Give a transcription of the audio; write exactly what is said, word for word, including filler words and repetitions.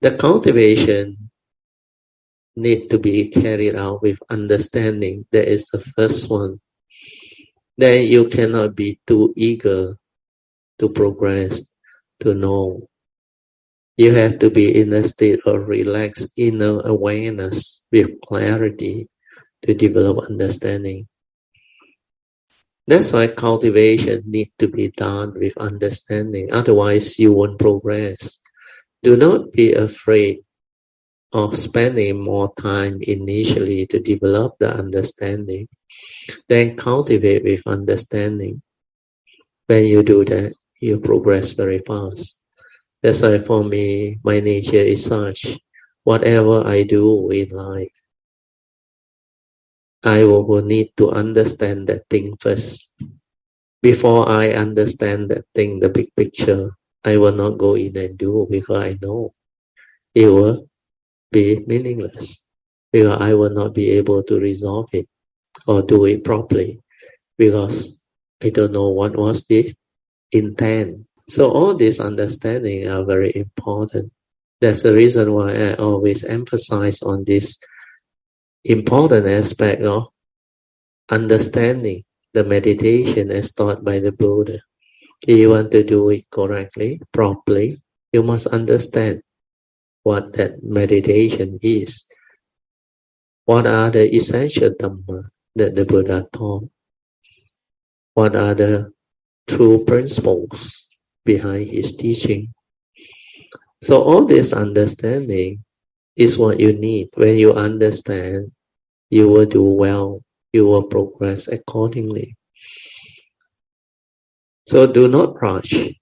The cultivation need to be carried out with understanding. That is the first one. Then you cannot be too eager to progress, to know. You have to be in a state of relaxed inner awareness with clarity to develop understanding. That's why cultivation needs to be done with understanding. Otherwise, you won't progress. Do not be afraid of spending more time initially to develop the understanding. Then cultivate with understanding. When you do that, you progress very fast. That's why for me, my nature is such. Whatever I do in life, I will, will need to understand that thing first. Before I understand that thing, the big picture, I will not go in and do because I know it will be meaningless. Because I will not be able to resolve it or do it properly because I don't know what was the intent. So all these understanding are very important. That's the reason why I always emphasize on this important aspect of understanding the meditation as taught by the Buddha. If you want to do it correctly, properly, you must understand what that meditation is. What are the essential Dhamma that the Buddha taught? What are the true principles behind his teaching? So all this understanding is what you need. When you understand, you will do well. You will progress accordingly. So do not rush.